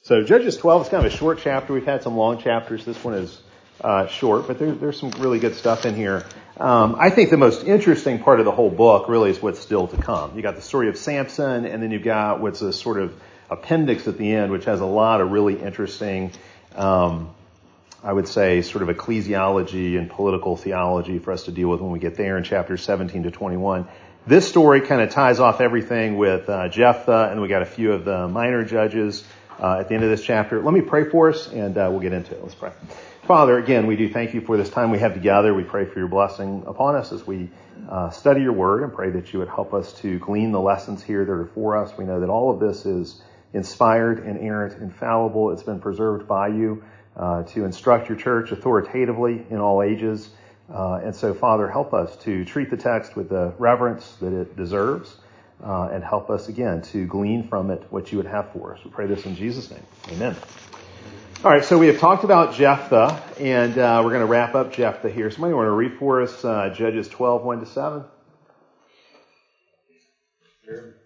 So Judges 12 is kind of a short chapter. We've had some long chapters. This one is short, but there's some really good stuff in here. I think the most interesting part of the whole book really is what's still to come. You got the story of Samson, and then you've got what's a sort of appendix at the end, which has a lot of really interesting, I would say, sort of ecclesiology and political theology for us to deal with when we get there in chapters 17 to 21. This story kind of ties off everything with Jephthah, and we got a few of the minor judges at the end of this chapter. Let me pray for us, and we'll get into it. Let's pray. Father, again, we do thank you for this time we have together. We pray for your blessing upon us as we study your word, and pray that you would help us to glean the lessons here that are for us. We know that all of this is inspired, inerrant, infallible. It's been preserved by you to instruct your church authoritatively in all ages. And so, Father, help us to treat the text with the reverence that it deserves, and help us, again, to glean from it what you would have for us. We pray this in Jesus' name. Amen. All right, so we have talked about Jephthah, and we're going to wrap up Jephthah here. Somebody want to read for us Judges 12, 1-7? Sure.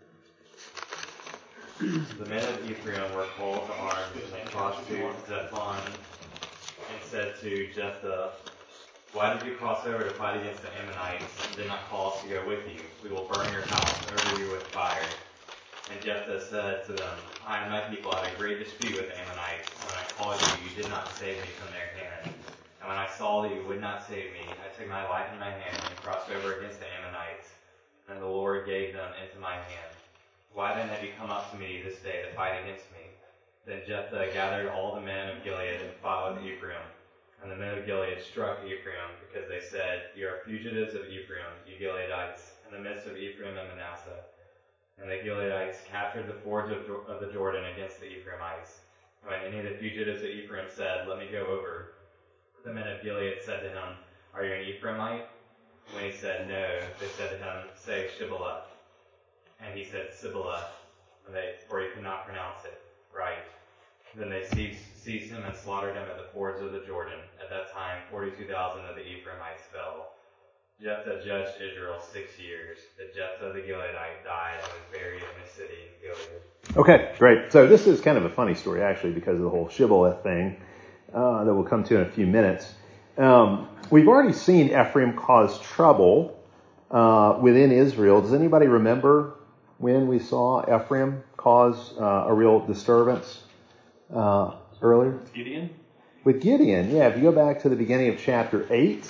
The men of Ephraim were called to arms, and they crossed to Zephon and said to Jephthah, "Why did you cross over to fight against the Ammonites and did not call us to go with you? We will burn your house over you with fire." And Jephthah said to them, "I and my people had a great dispute with the Ammonites. When I called you, you did not save me from their hand. And when I saw that you would not save me, I took my light in my hand and crossed over against the Ammonites. And the Lord gave them into my hand. Why then have you come up to me this day to fight against me?" Then Jephthah gathered all the men of Gilead and fought with Ephraim. And the men of Gilead struck Ephraim, because they said, "You are fugitives of Ephraim, you Gileadites, in the midst of Ephraim and Manasseh." And the Gileadites captured the fords of the Jordan against the Ephraimites. And when any of the fugitives of Ephraim said, "Let me go over," the men of Gilead said to him, "Are you an Ephraimite?" When he said, "No," they said to him, "Say Shibboleth." And he said, "Sibboleth," for he could not pronounce it right. Then they seized him and slaughtered him at the fords of the Jordan. At that time, 42,000 of the Ephraimites fell. Jephthah judged Israel 6 years. But Jephthah the Gileadite died and was buried in his city in Gilead. Okay, great. So this is kind of a funny story, actually, because of the whole Shibboleth thing that we'll come to in a few minutes. We've already seen Ephraim cause trouble within Israel. Does anybody remember when we saw Ephraim cause a real disturbance earlier? Gideon? With Gideon, yeah. If you go back to the beginning of chapter 8,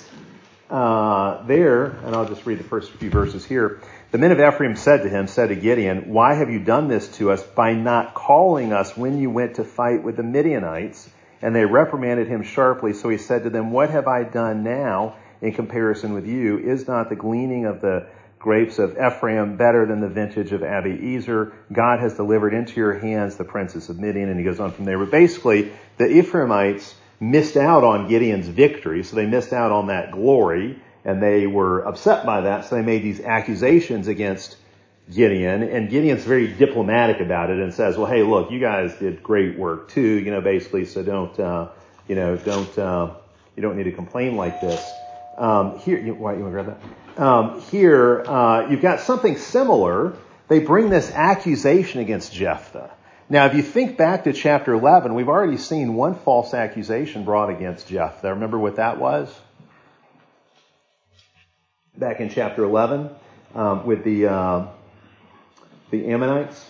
there, and I'll just read the first few verses here. The men of Ephraim said to Gideon, "Why have you done this to us by not calling us when you went to fight with the Midianites?" And they reprimanded him sharply. So he said to them, "What have I done now in comparison with you? Is not the gleaning of the grapes of Ephraim better than the vintage of Abiezer? God has delivered into your hands the princes of Midian." And he goes on from there. But basically, the Ephraimites missed out on Gideon's victory, so they missed out on that glory, and they were upset by that, so they made these accusations against Gideon, and Gideon's very diplomatic about it and says, "Well, hey, look, you guys did great work too, basically, so you don't need to complain like this." Here, you want to grab that? Here, you've got something similar. They bring this accusation against Jephthah. Now, if you think back to chapter 11, we've already seen one false accusation brought against Jephthah. Remember what that was? Back in chapter 11, with the Ammonites.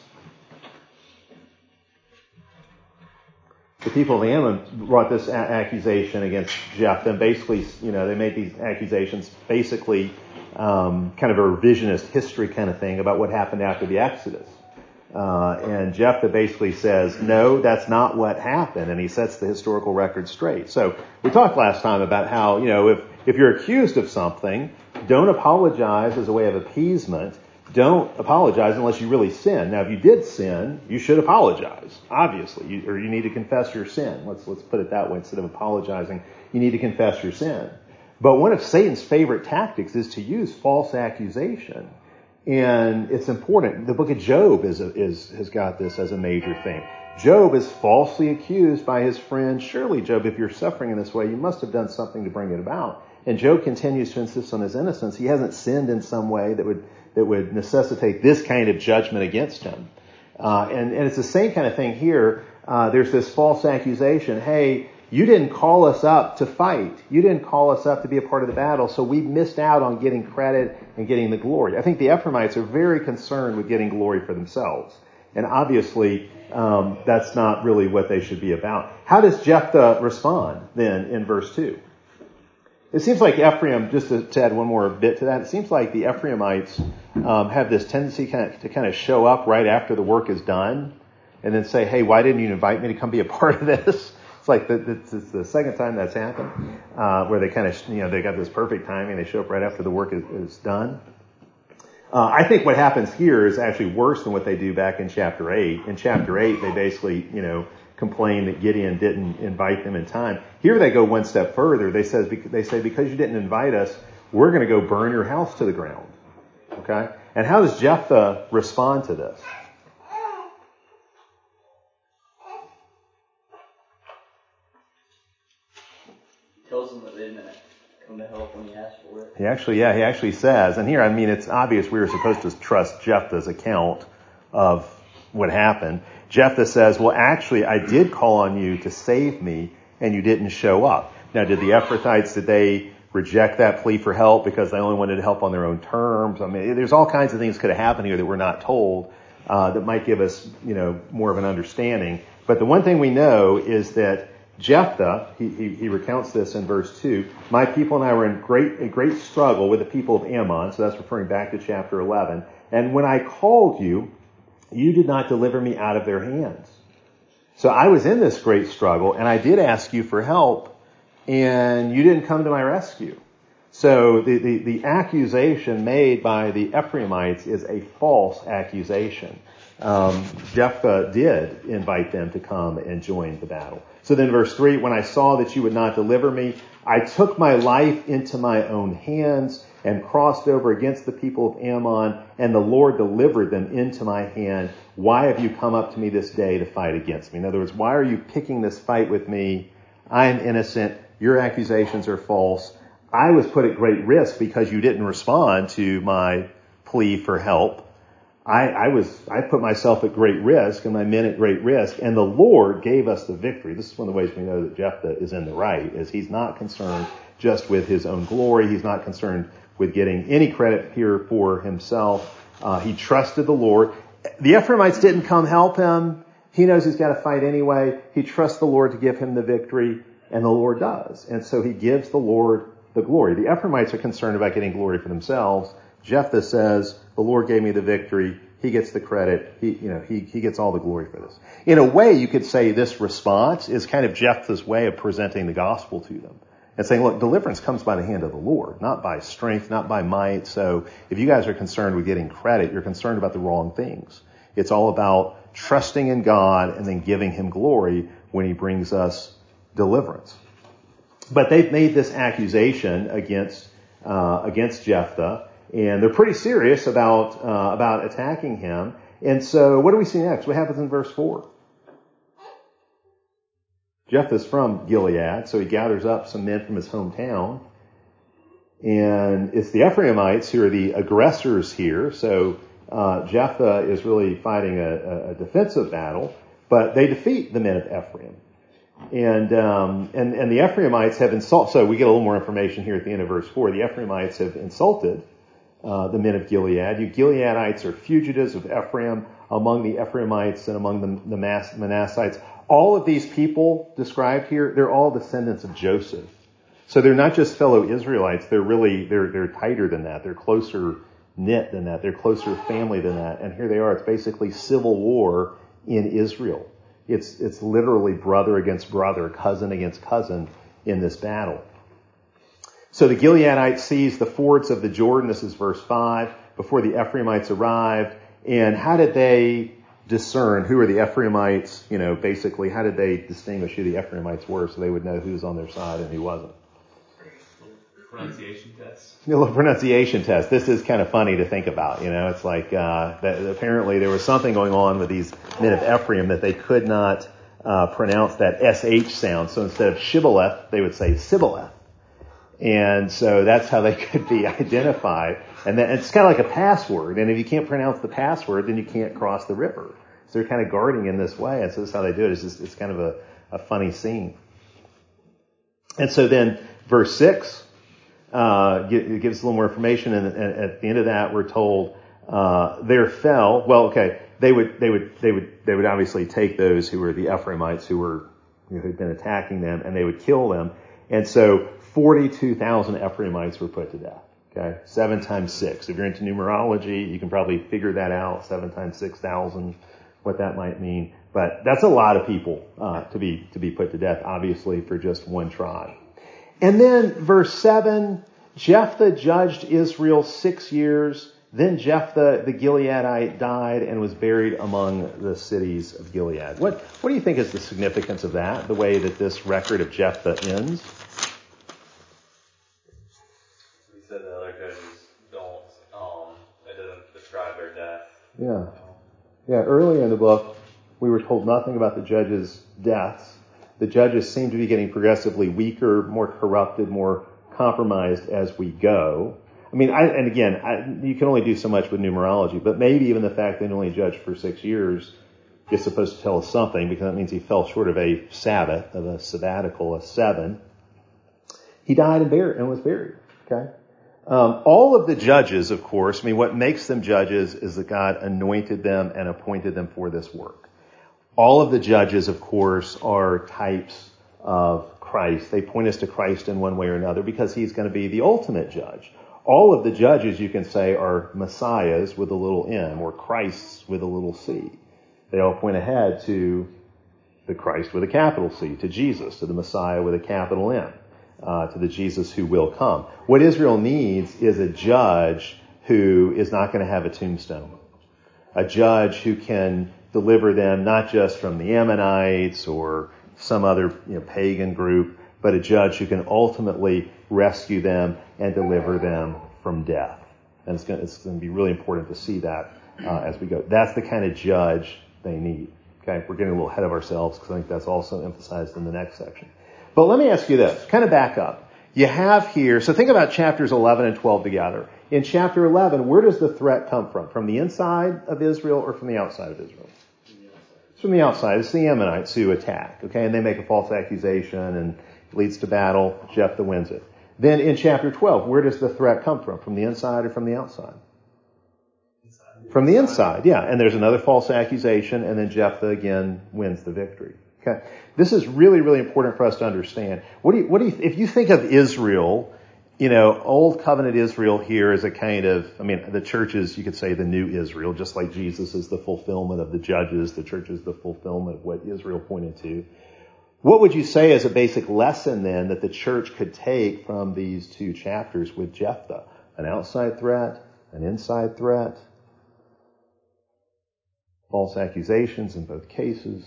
The people of Ammon brought this accusation against Jephthah. And basically, they made these accusations basically kind of a revisionist history kind of thing about what happened after the Exodus. And Jephthah basically says, "No, that's not what happened," and he sets the historical record straight. So we talked last time about how, if you're accused of something, don't apologize as a way of appeasement. Don't apologize unless you really sin. Now, if you did sin, you should apologize, obviously, or you need to confess your sin. Let's put it that way. Instead of apologizing, you need to confess your sin. But one of Satan's favorite tactics is to use false accusation. And it's important. The book of Job has got this as a major thing. Job is falsely accused by his friend. "Surely, Job, if you're suffering in this way, you must have done something to bring it about." And Job continues to insist on his innocence. He hasn't sinned in some way that would necessitate this kind of judgment against him. And it's the same kind of thing here. There's this false accusation. Hey, you didn't call us up to fight. You didn't call us up to be a part of the battle, so we missed out on getting credit and getting the glory. I think the Ephraimites are very concerned with getting glory for themselves. And obviously, that's not really what they should be about. How does Jephthah respond then in verse 2? It seems like Ephraim, just to add one more bit to that, it seems like the Ephraimites have this tendency to kind of show up right after the work is done and then say, hey, why didn't you invite me to come be a part of this? It's like it's the second time that's happened, where they kind of, they got this perfect timing. They show up right after the work is done. I think what happens here is actually worse than what they do back in chapter 8. In chapter 8, they basically, complain that Gideon didn't invite them in time. Here they go one step further. They say, because you didn't invite us, we're going to go burn your house to the ground. Okay? And how does Jephthah respond to this? Tells them that they didn't come to help when he asked for it. He actually says, and here, it's obvious we were supposed to trust Jephthah's account of what happened. Jephthah says, well, actually, I did call on you to save me, and you didn't show up. Now, did the Ephrathites, did they reject that plea for help because they only wanted help on their own terms? I mean, there's all kinds of things could have happened here that we're not told, that might give us, more of an understanding. But the one thing we know is that Jephthah, he recounts this in verse 2, my people and I were in a great struggle with the people of Ammon, so that's referring back to chapter 11. And when I called you, you did not deliver me out of their hands. So I was in this great struggle, and I did ask you for help, and you didn't come to my rescue. So the accusation made by the Ephraimites is a false accusation. Jephthah did invite them to come and join the battle. So then verse 3, when I saw that you would not deliver me, I took my life into my own hands and crossed over against the people of Ammon, and the Lord delivered them into my hand. Why have you come up to me this day to fight against me? In other words, why are you picking this fight with me? I'm innocent. Your accusations are false. I was put at great risk because you didn't respond to my plea for help. I put myself at great risk and my men at great risk, and the Lord gave us the victory. This is one of the ways we know that Jephthah is in the right, is he's not concerned just with his own glory. He's not concerned with getting any credit here for himself. He trusted the Lord. The Ephraimites didn't come help him. He knows he's got to fight anyway. He trusts the Lord to give him the victory, and the Lord does. And so he gives the Lord the glory. The Ephraimites are concerned about getting glory for themselves. Jephthah says, the Lord gave me the victory. He gets the credit. He gets all the glory for this. In a way, you could say this response is kind of Jephthah's way of presenting the gospel to them and saying, look, deliverance comes by the hand of the Lord, not by strength, not by might. So if you guys are concerned with getting credit, you're concerned about the wrong things. It's all about trusting in God and then giving him glory when he brings us deliverance. But they've made this accusation against Jephthah, and they're pretty serious about attacking him. And so what do we see next? What happens in verse 4? Jephthah's from Gilead, so he gathers up some men from his hometown. And it's the Ephraimites who are the aggressors here. So Jephthah is really fighting a defensive battle, but they defeat the men of Ephraim. And the Ephraimites have insulted. So we get a little more information here at the end of verse 4. The Ephraimites have insulted the men of Gilead. You Gileadites are fugitives of Ephraim. Among the Ephraimites and among the Manassites, all of these people described here, they're all descendants of Joseph. So they're not just fellow Israelites. They're tighter than that. They're closer knit than that. They're closer family than that. And here they are. It's basically civil war in Israel. It's literally brother against brother, cousin against cousin in this battle. So the Gileadites seized the fords of the Jordan. This is verse 5, before the Ephraimites arrived. And how did they discern who are the Ephraimites? Basically, how did they distinguish who the Ephraimites were so they would know who was on their side and who wasn't? Pronunciation test. A little pronunciation test. This is kind of funny to think about. It's like that apparently there was something going on with these men of Ephraim that they could not pronounce that SH sound. So instead of Shibboleth, they would say Sibboleth. And so that's how they could be identified. And then it's kind of like a password. And if you can't pronounce the password, then you can't cross the river. So they're kind of guarding in this way, and so that's how they do it. It's kind of a funny scene. And so then verse 6 it gives a little more information, and at the end of that we're told there fell. Well, okay, they would obviously take those who were the Ephraimites who had been attacking them, and they would kill them. And so 42,000 Ephraimites were put to death. Okay, 7 times 6. If you're into numerology, you can probably figure that out. 7 times 6,000, what that might mean. But that's a lot of people to be put to death, obviously, for just one tribe. And then verse 7, Jephthah judged Israel 6 years. Then Jephthah the Gileadite died and was buried among the cities of Gilead. What do you think is the significance of that, the way that this record of Jephthah ends? We said the other judges don't, it doesn't describe their death. Yeah, earlier in the book, we were told nothing about the judges' deaths. The judges seem to be getting progressively weaker, more corrupted, more compromised as we go. I mean, you can only do so much with numerology, but maybe even the fact they only judged for 6 years is supposed to tell us something, because that means he fell short of a Sabbath, of a sabbatical, a 7. He died and was buried. Okay. All of the judges, of course, what makes them judges is that God anointed them and appointed them for this work. All of the judges, of course, are types of Christ. They point us to Christ in one way or another because he's going to be the ultimate judge. All of the judges, you can say, are messiahs with a little m, or Christs with a little c. They all point ahead to the Christ with a capital C, to Jesus, to the Messiah with a capital M, to the Jesus who will come. What Israel needs is a judge who is not going to have a tombstone. A judge who can deliver them not just from the Ammonites or some other pagan group, but a judge who can ultimately rescue them and deliver them from death. And it's going to be really important to see that as we go. That's the kind of judge they need. Okay, we're getting a little ahead of ourselves because I think that's also emphasized in the next section. But let me ask you this, kind of back up. You have here, so think about chapters 11 and 12 together. In chapter 11, where does the threat come from? From the inside of Israel or from the outside of Israel? It's from the outside. It's the Ammonites who attack, okay? And they make a false accusation and it leads to battle. Jephthah wins it. Then in chapter 12, where does the threat come from? From the inside or from the outside? From the inside, yeah. And there's another false accusation, and then Jephthah again wins the victory. Okay, this is really, really important for us to understand. What do you, if you think of Israel, Old Covenant Israel here is a kind of, the church is, you could say, the new Israel, just like Jesus is the fulfillment of the judges. The church is the fulfillment of what Israel pointed to. What would you say is a basic lesson then that the church could take from these 2 chapters with Jephthah? An outside threat, an inside threat, false accusations in both cases.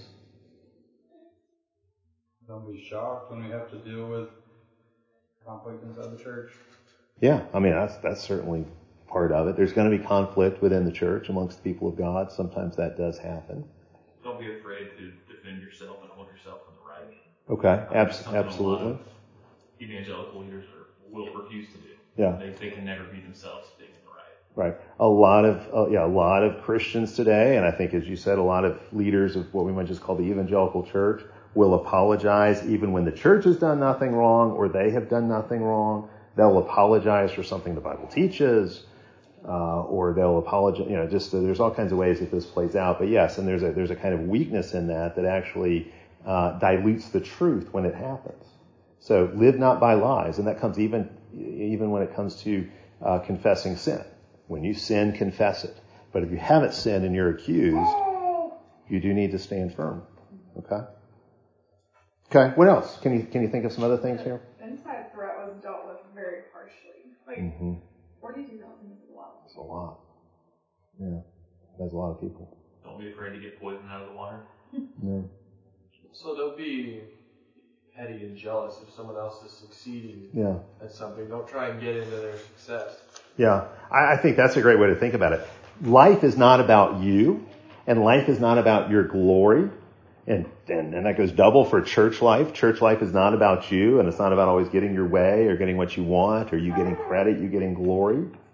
Don't be shocked when we have to deal with conflict inside the church. Yeah, that's certainly part of it. There's going to be conflict within the church amongst the people of God. Sometimes that does happen. Don't be afraid to defend yourself and hold yourself in the right. Okay, absolutely. A lot of evangelical leaders will refuse to do. Yeah, they can never be themselves being in the right. Right. A lot of Christians today, and I think, as you said, a lot of leaders of what we might just call the evangelical church will apologize even when the church has done nothing wrong or they have done nothing wrong. They'll apologize for something the Bible teaches, or they'll apologize. There's all kinds of ways that this plays out. But yes, and there's a kind of weakness in that actually dilutes the truth when it happens. So live not by lies, and that comes even when it comes to confessing sin. When you sin, confess it. But if you haven't sinned and you're accused, you do need to stand firm. Okay. Okay. What else? Can you think of some other things here? Inside threat was dealt with very harshly. 42,000 is a lot. It's a lot. Yeah. That's a lot of people. Don't be afraid to get poison out of the water. No. So don't be petty and jealous if someone else is succeeding at something. Don't try and get into their success. Yeah. I think that's a great way to think about it. Life is not about you, and life is not about your glory. And that goes double for church life. Church life is not about you, and it's not about always getting your way or getting what you want or you getting credit, you getting glory.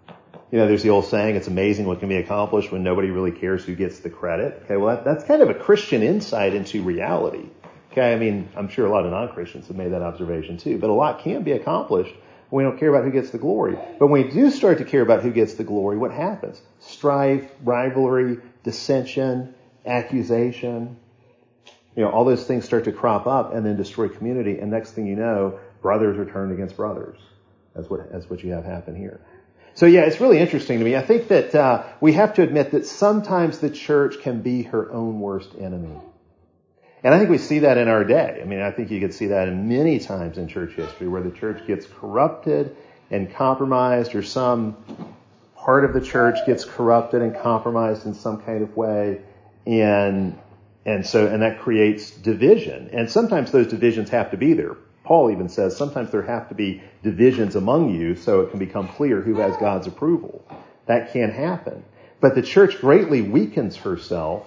There's the old saying, it's amazing what can be accomplished when nobody really cares who gets the credit. Okay, well, that's kind of a Christian insight into reality. Okay, I mean, I'm sure a lot of non-Christians have made that observation too, but a lot can be accomplished when we don't care about who gets the glory. But when we do start to care about who gets the glory, what happens? Strife, rivalry, dissension, accusation, all those things start to crop up and then destroy community, and next thing you know, brothers are turned against brothers. That's what you have happen here. So yeah, it's really interesting to me. I think that we have to admit that sometimes the church can be her own worst enemy. And I think we see that in our day. I mean, I think you could see that in many times in church history where the church gets corrupted and compromised, or some part of the church gets corrupted and compromised in some kind of way. And that creates division. And sometimes those divisions have to be there. Paul even says sometimes there have to be divisions among you so it can become clear who has God's approval. That can happen. But the church greatly weakens herself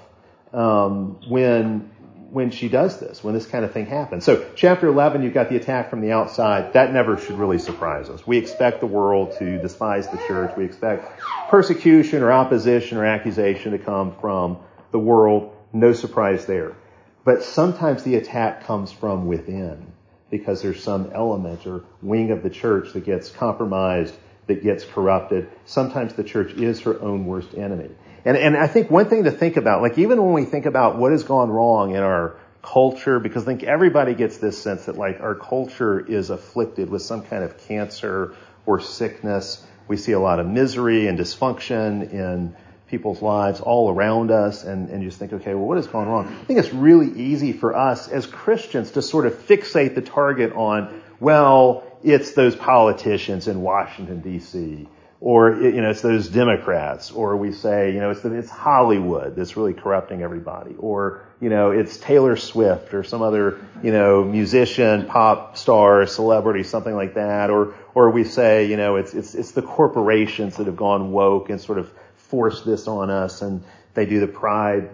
when she does this, when this kind of thing happens. So chapter 11, you've got the attack from the outside. That never should really surprise us. We expect the world to despise the church. We expect persecution or opposition or accusation to come from the world. No surprise there. But sometimes the attack comes from within, because there's some element or wing of the church that gets compromised, that gets corrupted. Sometimes the church is her own worst enemy. And I think one thing to think about, like even when we think about what has gone wrong in our culture, because I think everybody gets this sense that like our culture is afflicted with some kind of cancer or sickness. We see a lot of misery and dysfunction in people's lives all around us, and you just think, okay, well, what has gone wrong? I think it's really easy for us as Christians to sort of fixate the target on, well, it's those politicians in Washington, D.C., or, it's those Democrats, or we say, it's Hollywood that's really corrupting everybody, or, it's Taylor Swift or some other, musician, pop star, celebrity, something like that, or we say, it's the corporations that have gone woke and sort of force this on us, and they do the Pride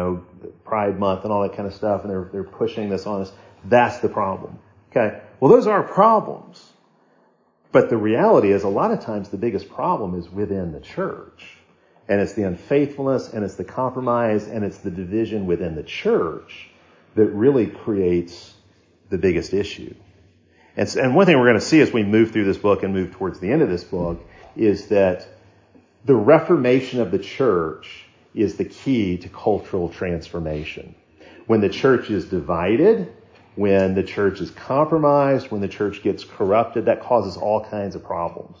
Month and all that kind of stuff, and they're pushing this on us. That's the problem. Okay. Well, those are problems. But the reality is a lot of times the biggest problem is within the church. And it's the unfaithfulness, and it's the compromise, and it's the division within the church that really creates the biggest issue. And one thing we're going to see as we move through this book and move towards the end of this book is that the reformation of the church is the key to cultural transformation. When the church is divided, when the church is compromised, when the church gets corrupted, that causes all kinds of problems.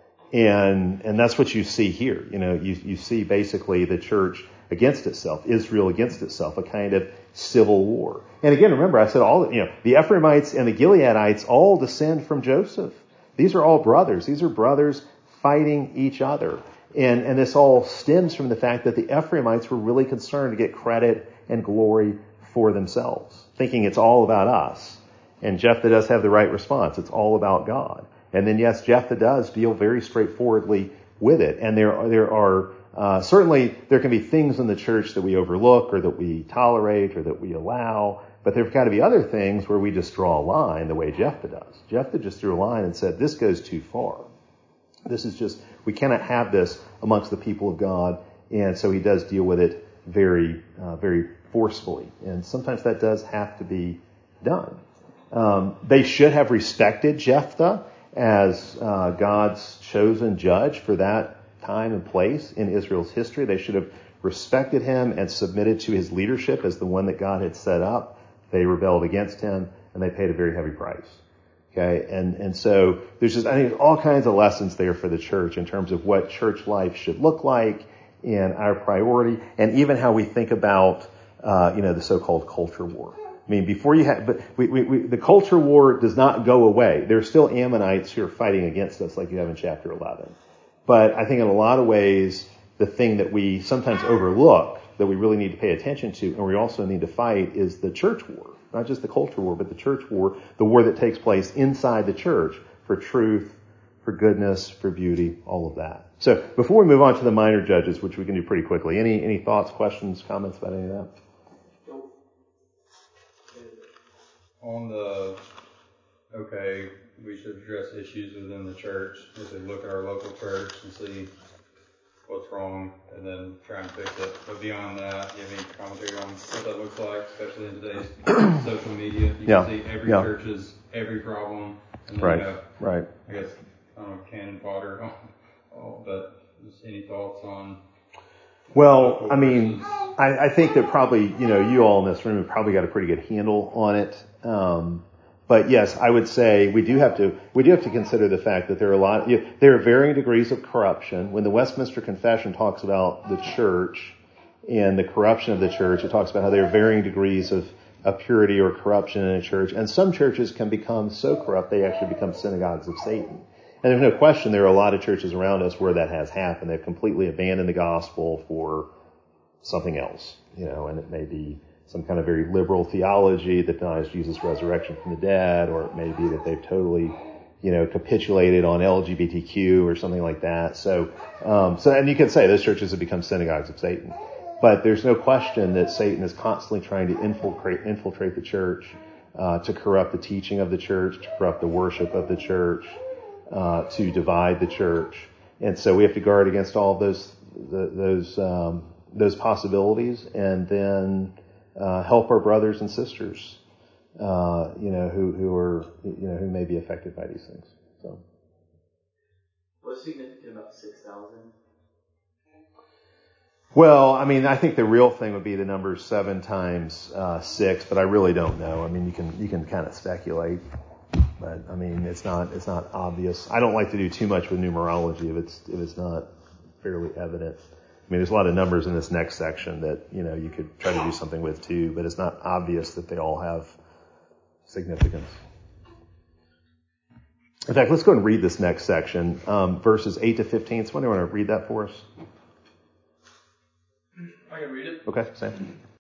And that's what you see here. You see basically the church against itself, Israel against itself, a kind of civil war. And again, remember, I said the Ephraimites and the Gileadites all descend from Joseph. These are all brothers. These are brothers fighting each other. And this all stems from the fact that the Ephraimites were really concerned to get credit and glory for themselves, thinking it's all about us. And Jephthah does have the right response. It's all about God. And then, yes, Jephthah does deal very straightforwardly with it. And there are certainly there can be things in the church that we overlook or that we tolerate or that we allow. But there've got to be other things where we just draw a line the way Jephthah does. Jephthah just drew a line and said, this goes too far. We cannot have this amongst the people of God. And so he does deal with it very, very forcefully. And sometimes that does have to be done. They should have respected Jephthah as God's chosen judge for that time and place in Israel's history. They should have respected him and submitted to his leadership as the one that God had set up. They rebelled against him, and they paid a very heavy price. Okay, and so there's I think all kinds of lessons there for the church in terms of what church life should look like and our priority, and even how we think about the so-called culture war. I mean, before you had, but the culture war does not go away. There are still Ammonites who are fighting against us, like you have in chapter 11. But I think in a lot of ways, the thing that we sometimes overlook, that we really need to pay attention to, and we also need to fight, is the church war. Not just the culture war, but the church war, the war that takes place inside the church for truth, for goodness, for beauty, all of that. So before we move on to the minor judges, which we can do pretty quickly, any thoughts, questions, comments about any of that? We should address issues within the church. We should look at our local church and see what's wrong, and then try and fix it. But beyond that, do you have any commentary on what that looks like, especially in today's social media? You can see every church's every problem, and then you have, I guess, I don't know, cannon fodder. But just any thoughts on? Well, I mean, I think that probably, you all in this room have probably got a pretty good handle on it. But yes, I would say we do have to consider the fact that there are varying degrees of corruption. When the Westminster Confession talks about the church and the corruption of the church, it talks about how there are varying degrees of purity or corruption in a church. And some churches can become so corrupt they actually become synagogues of Satan. And there's no question there are a lot of churches around us where that has happened. They've completely abandoned the gospel for something else, and it may be some kind of very liberal theology that denies Jesus' resurrection from the dead, or it may be that they've totally, capitulated on LGBTQ or something like that. So, and you can say those churches have become synagogues of Satan. But there's no question that Satan is constantly trying to infiltrate the church, to corrupt the teaching of the church, to corrupt the worship of the church, to divide the church. And so we have to guard against all of those possibilities, and then help our brothers and sisters, who may be affected by these things. So, what's significant about 6,000? Well, I mean, I think the real thing would be the number 7 times 6, but I really don't know. I mean, you can kind of speculate, but I mean, it's not obvious. I don't like to do too much with numerology if it's not fairly evident. I mean, there's a lot of numbers in this next section that, you could try to do something with too, but it's not obvious that they all have significance. In fact, let's go and read this next section, verses 8 to 15. Somebody want to read that for us? I can read it. Okay, Sam.